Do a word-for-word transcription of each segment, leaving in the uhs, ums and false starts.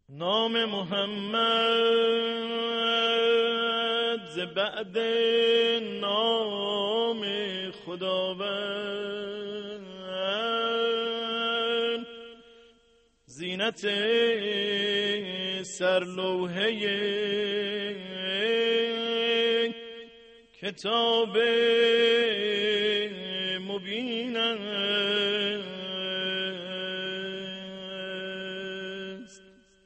نام محمد ز بعد نام خداوند، زینت سرلوحه کتاب مبین است.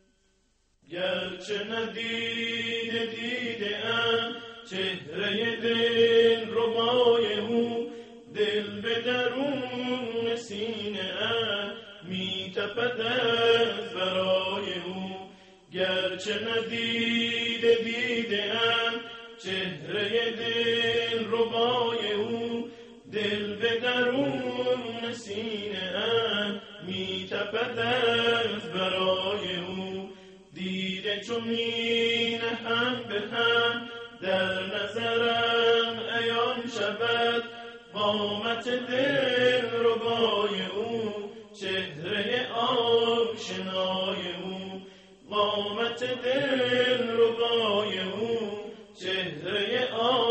گرچه ندیده دیده ام چهره دل ربای او، دل به درون سینه ام می تپد از برای او. گرچه ندیده دیده ام چهره دل ربای او، دل به درون سینه ام می تپد از برای او. دیده چون می نهم به هم در نظرم عیان شود، قامت دل ربای او، چهره آشنای او. قامت دل ربای او، چهره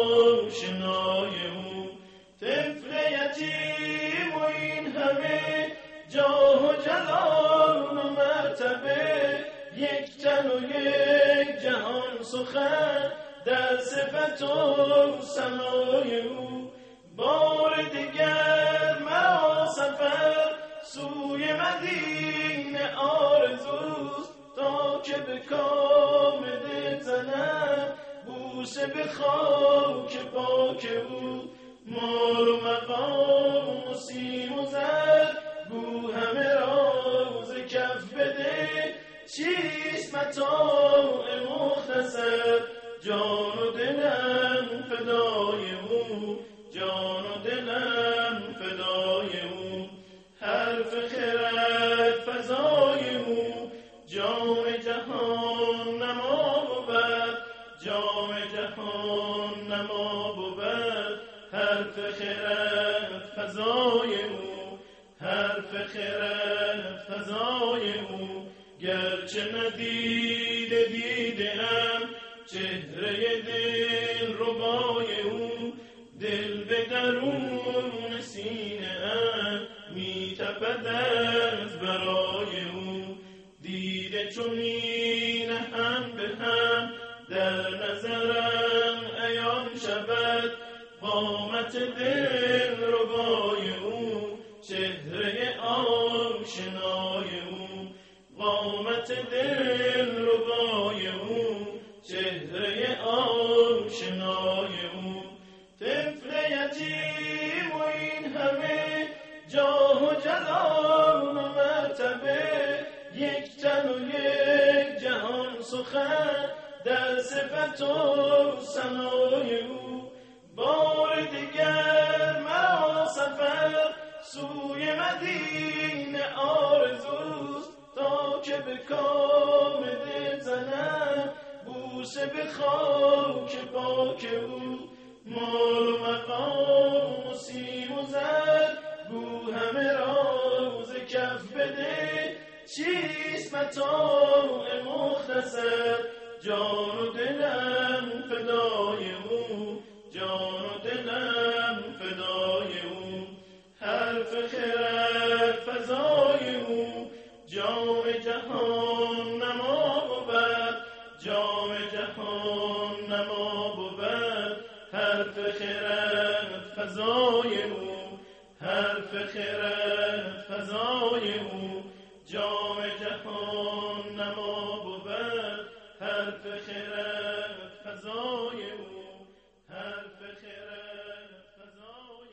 آشنای او. طفل یتیم و این همه جاه و جلال و مرتبه، یک تن و یک جهان سخن در صفت و ثنای او. بار دیگر مرا سفر سوی مدینه آرزوست، تا که به کام دل زنم بوسه به خاک پاک او. مال و مقام و سیم و زر گو همه راز کف بده، چیست متاع مختصر جان و دلم فدای او. جان و دلم فدای او. حرف خرد فضای او، جام جهان نما بود. جام جهان نما بود. حرف خرد فضای او، حرف خرد فضای او. گرچه ندیده دیده ام چهره دل ربای او، دل به درون سینه ام می تپد از برای او. دیده چون می نهم به هم در نظرم عیان شود، قامت دل ربای او، چهره آشنای او. قامت دل ربای او، چهره آشنای او. طفل یتیم و این همه جاه و جلال و مرتبه، یک تن و یک جهان سخن در صفت و ثنای او. بار دیگر مرا سفر سوی مدینه آرزوست، تا که به کام دل زنم بوسه به خاک پاک او. مال و مقام و سیم و زر گو همه راز کف بده، چیست متاع مختصر جان و دلم فدای او. جان و دلم فدای او. حرف خرد فضای او، جام جهان نما بود. جام جهان نما بود. حرف خرد فضای او، حرف خرد فضای او. جام جهان نما بود. حرف خرد فضای او.